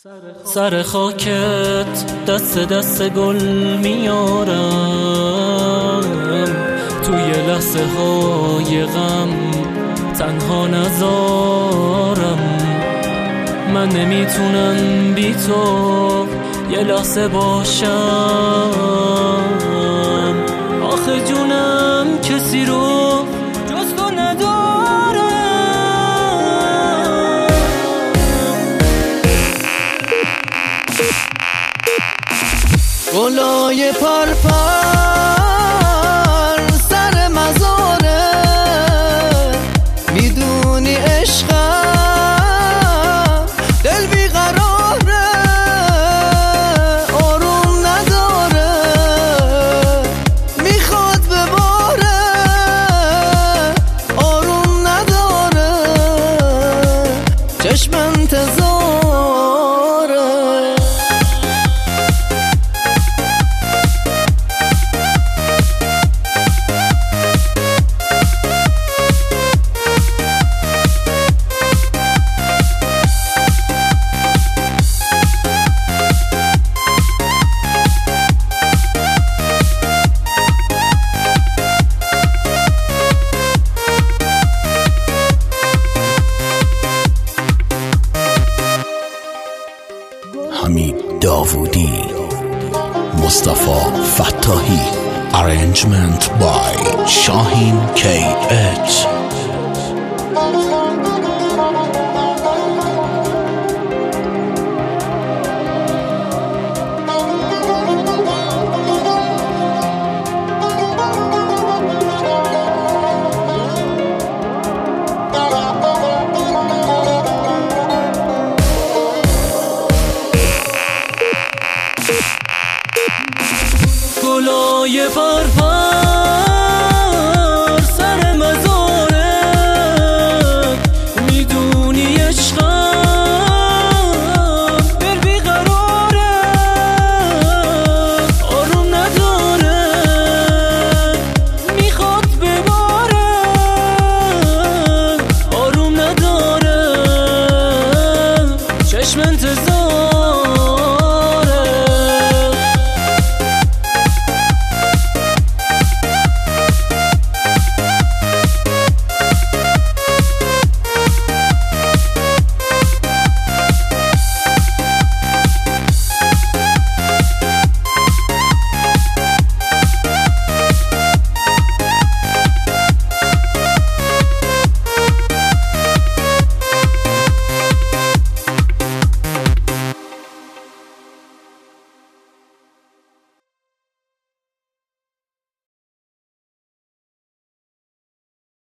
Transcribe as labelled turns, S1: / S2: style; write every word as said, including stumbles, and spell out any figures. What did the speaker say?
S1: سر خاکت دست دست گل میارم، توی لحظه های غم تنها نذارم. من نمیتونم بی تو یه لحظه باشم، آخه جونم کسی رو جز تو ندارم.
S2: گلای پرپر سر مزاره، میدونی عشقم دل بیقراره، آروم نداره، میخواد بباره، آروم نداره، چشم انتظاره.
S3: حمید داوودی، مصطفی فتاحی، arrangement by شاهین کی اچ.
S1: گلای پرپر